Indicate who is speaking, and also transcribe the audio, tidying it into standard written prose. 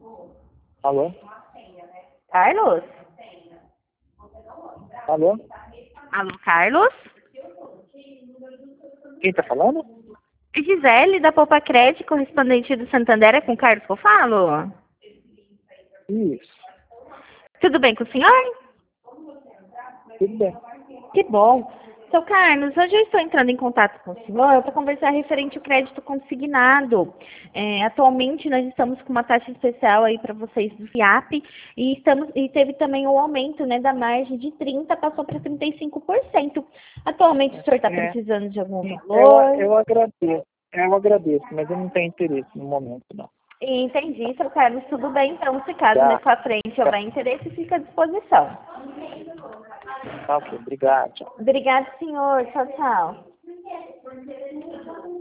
Speaker 1: Alô?
Speaker 2: Carlos?
Speaker 1: Alô?
Speaker 2: Alô, Carlos?
Speaker 1: Quem tá falando?
Speaker 2: Gisele, da Poupa Crédito, correspondente do Santander, é com o Carlos que eu falo?
Speaker 1: Isso.
Speaker 2: Tudo bem com o senhor?
Speaker 1: Tudo bem.
Speaker 2: Que bom. Seu Carlos, hoje eu estou entrando em contato com o senhor para conversar referente ao crédito consignado. Atualmente nós estamos com uma taxa especial aí para vocês do FIAP e teve também o aumento, né, da margem de 30% passou para 35%. Atualmente o senhor está precisando de algum valor?
Speaker 1: Eu agradeço. Eu agradeço, mas eu não tenho interesse no momento, não.
Speaker 2: Entendi, seu Carlos, tudo bem. Então, se caso
Speaker 1: Tá.
Speaker 2: mais para frente houver interesse, fica à disposição.
Speaker 1: Tá ok, obrigado. Tchau.
Speaker 2: Obrigada, senhor. Tchau, tchau.